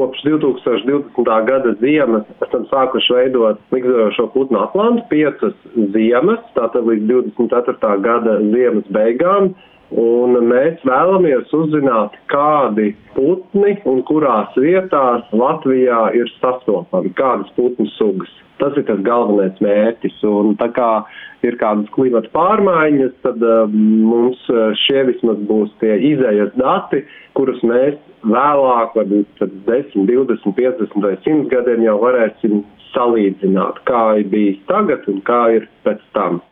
kopš 2020. gada ziemas esam sākuši veidot migzējošo putnu atlantu 5 ziemas, tātad līdz 24. gada ziemas beigām. Un mēs vēlamies uzzināt, kādi putni un kurās vietās Latvijā ir sastopami, kādas putnu sugas. Tas ir tas galvenais mērķis. Un tā kā ir kādas klimata pārmaiņas, tad mums šie vismaz būs tie izējas dati, kurus mēs vēlāk, varbūt 10, 20, 50 vai 100 gadiem jau varēsim salīdzināt, kā ir bijis tagad un kā ir pēc tam.